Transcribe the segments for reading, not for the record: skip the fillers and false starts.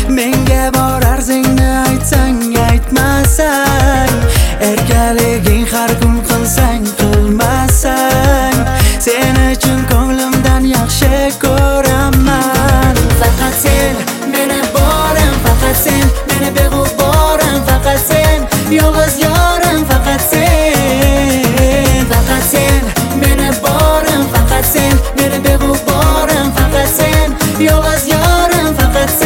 menga bor arzingni aytsang aytmasang, erkaliging har kun qilsang qilmasang, sen uchun ko'nglimdan yaxshi ko'raman. Faqat sen meni borim, faqat sen meni beg'uborim, faqat sen yolg'iz yorim, faqat sen, faqat sen meni borim, faqat sen meni beg'uborim, faqat sen yolg'iz yorim, faqat sen.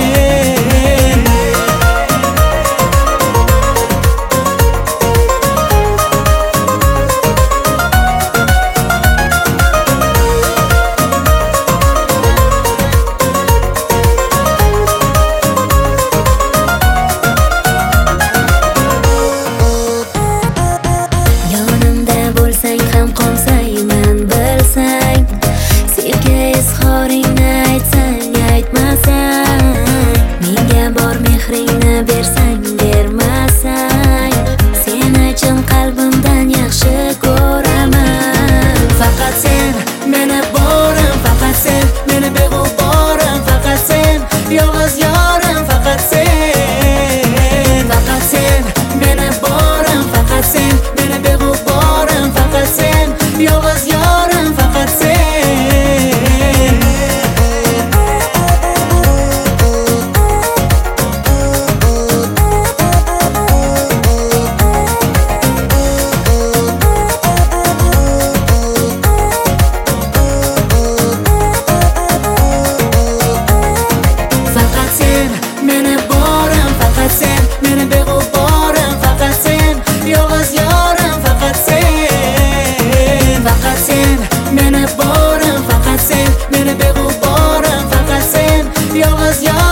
Bersang bermasang, sen uchun qalbimdan yaxshi ko'raman. Faqat sen meni borim, faqat sen meni beg'uborim, faqat sen yolg'iz yorim, faqat sen, faqat sen meni borim, faqat sen meni beg'uborim, faqat sen yolg'iz yorim, faqat sen. Meni borim, faqat sen meni beg'uborim, faqat sen yolg'iz yorim.